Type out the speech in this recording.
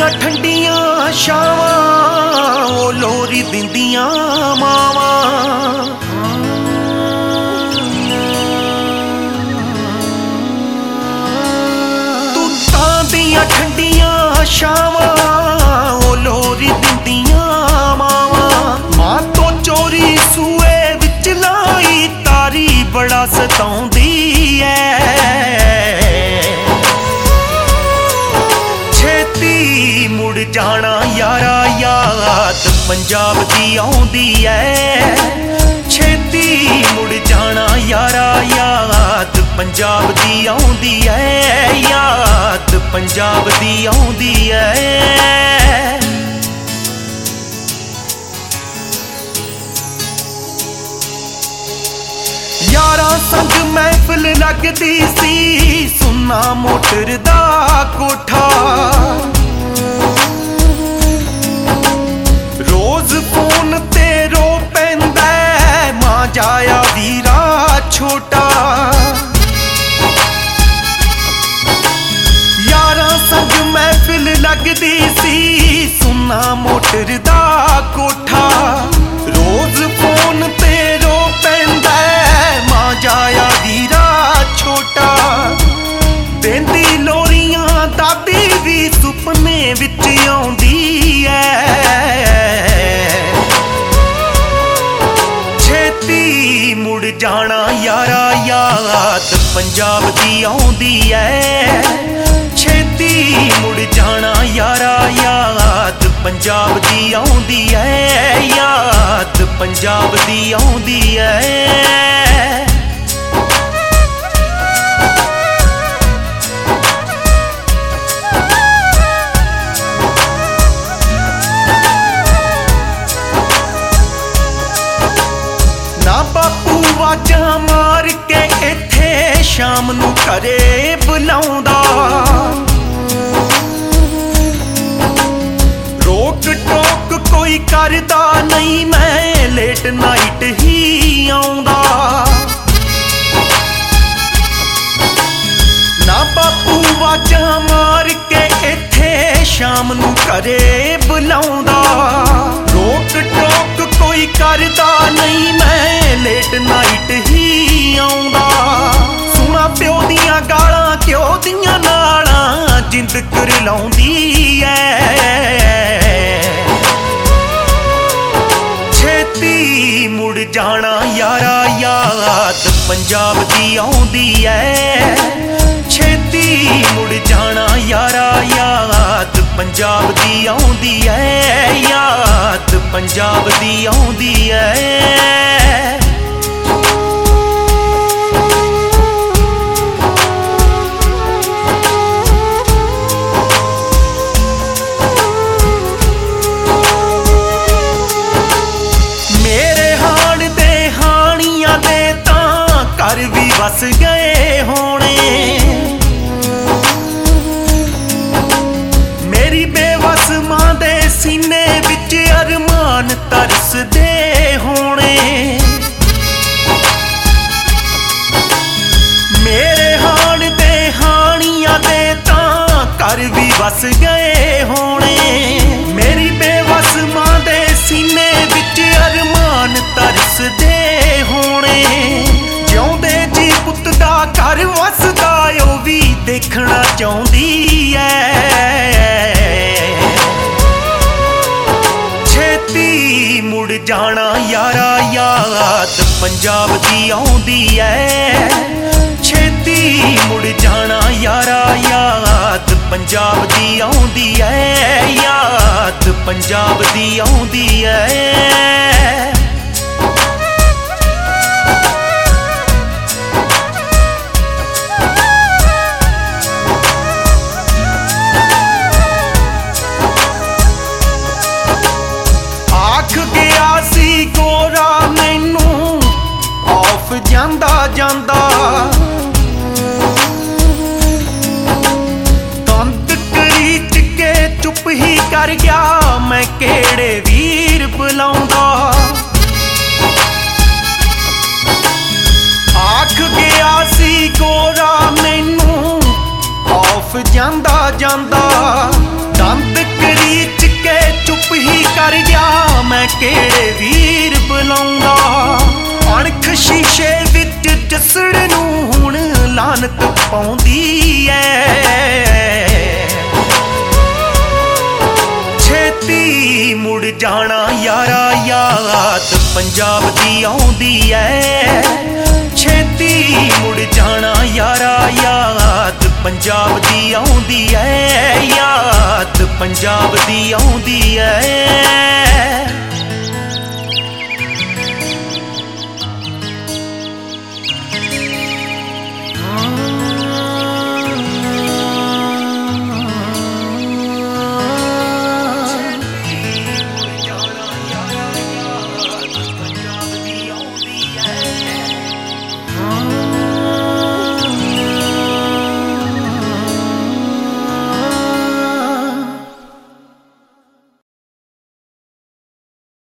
ਦੀਆਂ ਠੰਡੀਆਂ ਛਾਵਾਂ ਉਹ ਲੋਰੀ ਦਿੰਦੀਆਂ ਮਾਵਾਂ। ਤੂਤਾਂ ਦੀਆਂ ਠੰਡੀਆਂ ਛਾਵਾਂ ਉਹ ਲੋਰੀ ਦਿੰਦੀਆਂ ਮਾਵਾਂ। ਮਾਂ ਤੋਂ ਚੋਰੀ ਸੂਏ ਵਿੱਚ ਲਾਈ ਤਾਰੀ ਬੜਾ ਸਤਾਉਂਦੀ ਐ। ਮੁੜ ਜਾਣਾ ਯਾਰਾ ਯਾਦ ਪੰਜਾਬ ਦੀ ਆਉਂਦੀ ਐ। ਛੇਤੀ ਮੁੜ ਜਾਣਾ ਯਾਰਾ ਯਾਦ ਪੰਜਾਬ ਦੀ ਆਉਂਦੀ ਐ। ਯਾਦ ਪੰਜਾਬ ਦੀ ਆਉਂਦੀ ਐ। ਯਾਰਾਂ ਸੰਗ ਮਹਿਫਿਲ ਲੱਗਦੀ ਸੀ ਸੁੰਨਾ ਮੋਟਰ ਦਾ ਕੋਠਾ। ਰੋਜ਼ ਫੋਨ ਤੇ ਰੋ ਪੈਂਦਾ ਮਾਂ ਜਾਇਆ ਵੀਰਾ ਛੋਟਾ। ਯਾਰਾਂ ਸੰਗ ਮਹਿਫਿਲ ਲੱਗਦੀ ਸੀ ਸੁੰਨਾ ਮੋਟਰ ਦਾ ਕੋਠਾ। ਰੋਜ਼ ਫੋਨ ਤੇ ਰੋ ਪੈਂਦਾ ਮਾਂ ਜਾਇਆ ਵੀਰਾ ਛੋਟਾ। ਦੇਂਦੀ ਲੋਰੀਆਂ ਦਾਦੀ ਵੀ ਸੁਪਨੇ ਵਿੱਚ ਆਉਂਦੀ ਐ। ਛੇਤੀ ਮੁੜ ਜਾਣਾ ਯਾਰਾ ਯਾਦ ਪੰਜਾਬ ਦੀ ਆਉਂਦੀ ਐ। ਛੇਤੀ ਮੁੜ ਜਾਣਾ ਯਾਰਾ ਯਾਦ ਪੰਜਾਬ ਦੀ ਆਉਂਦੀ ਐ। ਯਾਦ ਪੰਜਾਬ ਦੀ ਆਉਂਦੀ ਐ। ਨਾ ਬਾਪੂ ਵਾਜਾਂ ਮਾਰ ਕੇ ਇੱਥੇ ਸ਼ਾਮ ਨੂੰ ਘਰੇ ਬੁਲਾਉਂਦਾ। ਰੋਕ ਟੋਕ ਕੋਈ ਕਰਦਾ ਨਹੀਂ ਮੈਂ ਲੇਟ ਨਾਈਟ ਹੀ ਆਉਂਦਾ। ਨਾ ਬਾਪੂ ਵਾਜਾਂ ਮਾਰ ਕੇ ਇੱਥੇ ਸ਼ਾਮ ਨੂੰ ਘਰੇ ਬੁਲਾਉਂਦਾ। ਰੋਕ ਟੋਕ ਕੋਈ ਕਰਦਾ ਨਹੀਂ ਮੈਂ ਲੇਟ ਨਾਈਟ ਹੀ ਆਉਂਦਾ। ਸੁਣਾ ਪਿਓ ਦੀਆਂ ਗਾਲਾਂ ਘਿਓ ਦੀਆਂ ਨਾਲਾਂ ਜਿੰਦ ਕਰਲਾਉਂਦੀ ਐ। ਛੇਤੀ ਮੁੜ ਜਾਣਾ ਯਾਰਾ ਯਾਦ ਪੰਜਾਬ ਦੀ ਆਉਂਦੀ ਐ। ਛੇਤੀ ਮੁੜ ਜਾਣਾ ਯਾਰਾ ਯਾਦ ਪੰਜਾਬ ਦੀ ਆਉਂਦੀ ਐ। ਯਾਦ ਪੰਜਾਬ ਦੀ ਆਉਂਦੀ ਐ। ਮੇਰੇ ਹਾਣ ਦੇ ਹਾਣੀਆਂ ਦੇ ਤਾਂ ਘਰ ਵੀ ਵਸ ਗਏ ਹੋਣੇ। ਮੇਰੀ ਬੇਵਸ ਮਾਂ ਦੇ ਸੀਨੇ ਵਿੱਚ ਅਰਮਾਨ ਤਰਸਦੇ ਹੋਣੇ। ਮੇਰੇ ਹਾਣ ਦੇ ਹਾਣੀਆਂ ਦੇ ਤਾਂ ਘਰ ਵੀ ਵਸ ਗਏ ਹੋਣੇ। ਮੇਰੀ ਬੇਵਸ ਮਾਂ ਦੇ ਸੀਨੇ ਵਿੱਚ ਅਰਮਾਨ ਤਰਸਦੇ ਹੋਣੇ। ਜਿਉਂਦੇ ਜੀ ਪੁੱਤ ਦਾ ਘਰ ਵਸਦਾ ਉਹ ਵੀ ਦੇਖਣਾ ਚਾਹੁੰਦੀ ਐ। ਛੇਤੀ ਮੁੜ ਜਾਣਾ ਯਾਰਾ ਯਾਦ ਪੰਜਾਬ ਦੀ ਆਉਂਦੀ ਐ। ਛੇਤੀ ਮੁੜ ਜਾਣਾ ਯਾਰਾ ਯਾਦ ਪੰਜਾਬ ਦੀ ਆਉਂਦੀ ਐ। ਯਾਦ ਪੰਜਾਬ ਦੀ ਆਉਂਦੀ ਐ। ਆਖ ਗਿਆ ਸੀ ਗੋਰਾ ਮੈਨੂੰ ਔਫ ਜਾਂਦਾ ਜਾਂਦਾ। ਦੰਦ ਕਰੀਚ ਕੇ ਚੁੱਪ ਹੀ ਕਰ ਗਿਆ ਮੈਂ ਕਿਹੜੇ ਵੀਰ ਬੁਲਾਉਂਦਾ। ਆਖ ਗਿਆ ਸੀ ਗੋਰਾ ਮੈਨੂੰ ਔਫ ਜਾਂਦਾ ਜਾਂਦਾ। ਦੰਦ कर गया मैं केड़े वीर बुलाऊंगा। अणख शीशे विच जसड़ नूं हुण लानत पाउंदी ऐ। छेती मुड़ जाना यारा याद पंजाब दी आउंदी ऐ। छेती मुड़ जाना यारा याद पंजाब दी आउंदी ऐ। याद पंजाब दी आउंदी ऐ।